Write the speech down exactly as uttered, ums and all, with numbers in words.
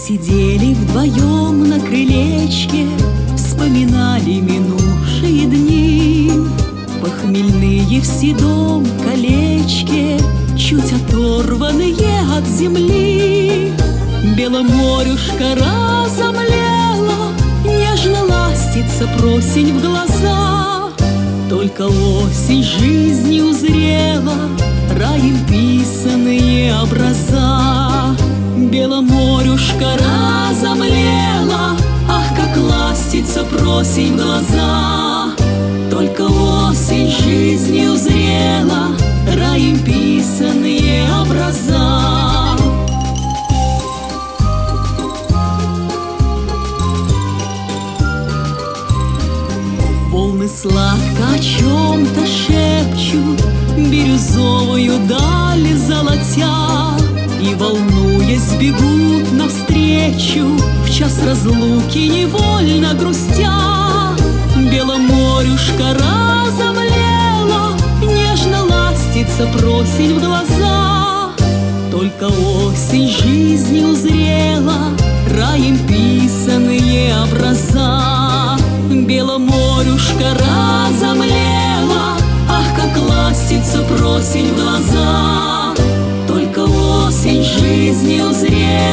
Сидели вдвоем на крылечке, вспоминали минувшие дни. Похмельные в седом колечке, чуть оторванные от земли. Беломорюшка разомлела, нежно ластится просень в глаза. Только осень жизни узрела раем писаные образа. Беломорюшка разомлела, ах, как ластится просень в глаза. Только осень жизни узрела раем писаные образа. Волны сладко о чем-то шепчут, бирюзовую даль золотя, и, волнуясь, бегут навстречу в час разлуки, невольно грустя. Беломорюшка разомлела, нежно ластится просень в глаза. Только осень жизни узрела раем писаные образа. Беломорюшка разомлела, ах, как ластится просень в глаза. Только осень жизни узрела